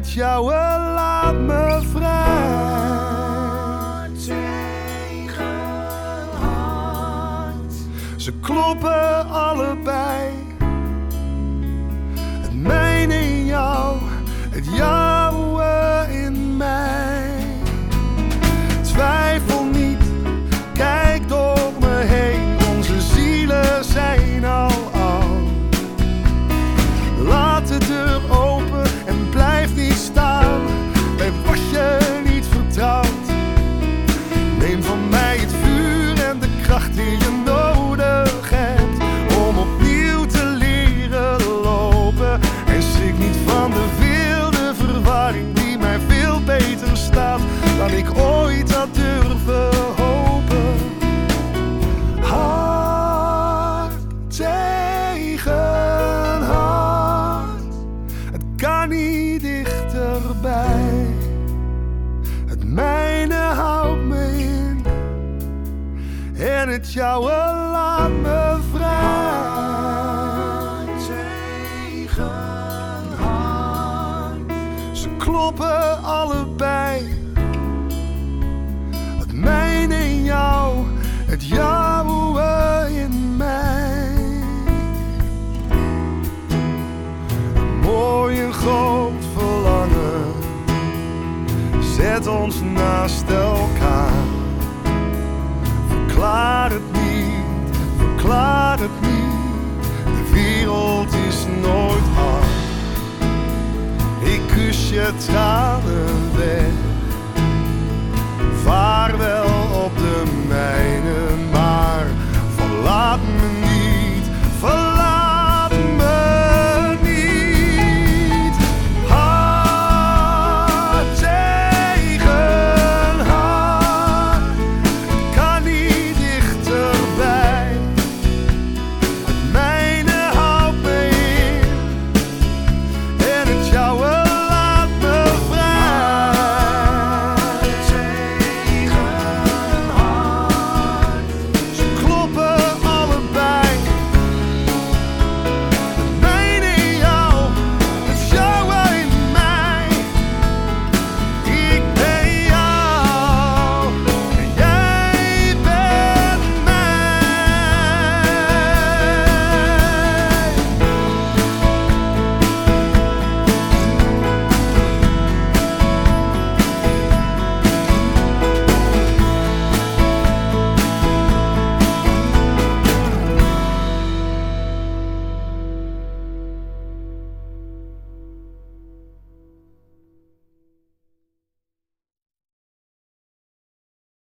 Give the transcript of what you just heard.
het jouwe laat me vrij. Ze kloppen allebei. Het mijne in jou, het jouwe in mij. Twijfel niet, kijk door me heen. Onze zielen zijn al. Laat de deur open en blijf niet staan bij wat je niet vertrouwt. Neem van mij het vuur en de kracht die je nodig hebt om opnieuw te leren lopen. En schrik niet van de wilde verwarring die mij veel beter staat dan ik ooit had durven hopen. Hart tegen hart, het kan niet dichterbij. Het mijne houdt me in en het jouwe laat me vrij. Tegen hart, ze kloppen allebei. Het mijne in jou, het jouwe in mij. Een mooi en groot verlangen zet ons naast elkaar. Verklaar het niet, verklaar het niet. De wereld is nooit hard. Ik kus je tranen weg. Vaarwel.